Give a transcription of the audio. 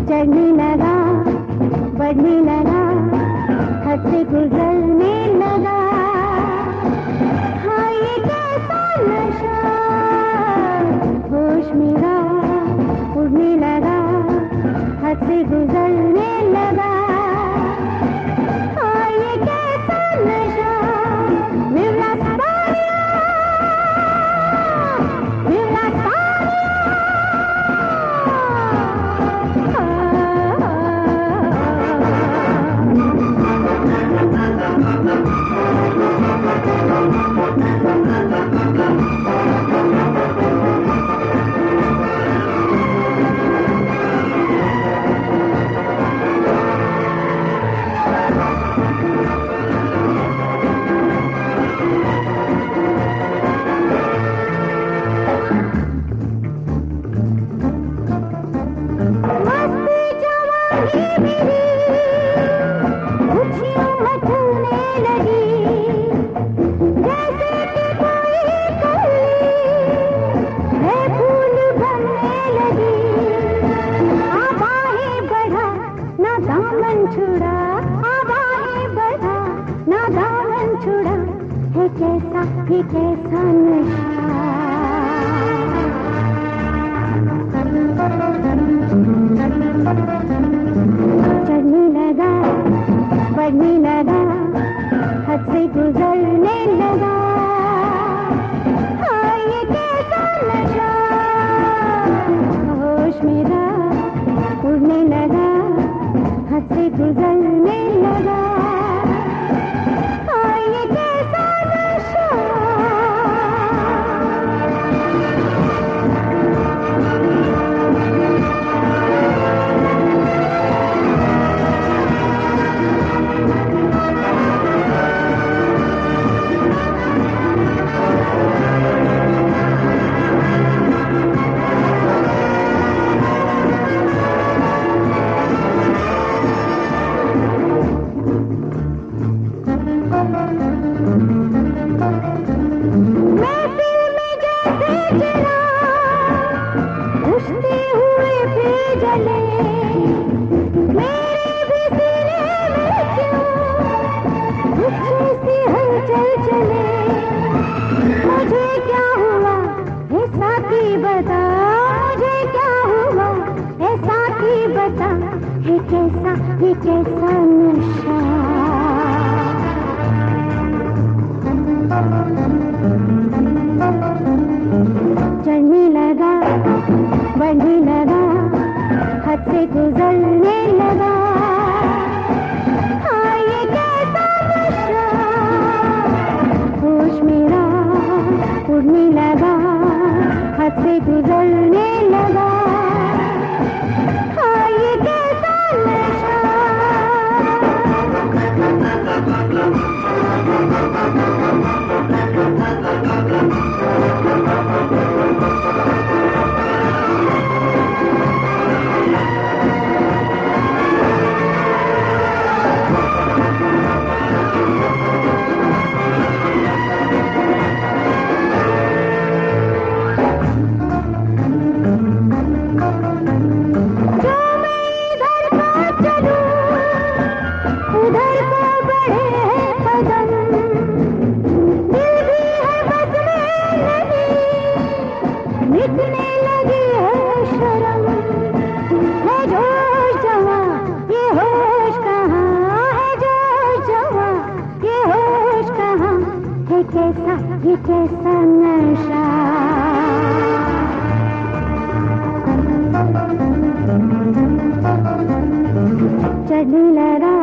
चढ़ने लगा, बढ़ने लगा, हद से गुजरने लगा। हाँ ये कैसा नशा, होश मेरा उड़ने लगा, हद से गुजरने लगा। हाँ ये कैसा नशा, ये कैसा नशा। चढ़ने लगा, बढ़ने लगा, हद से गुजरने लगा। हाँ ये कैसा नशा, होश मेरा उड़ने लगा, हद से गुजरने लगा। ये कैसा नशा। चढ़ने लगा, बढ़ने लगा, हद से गुजरने लगा। हाँ ये कैसा नशा, होश मेरा उड़ने लगा, हद से गुजरने लगा। ये कैसा नशा। चढ़ने लगा,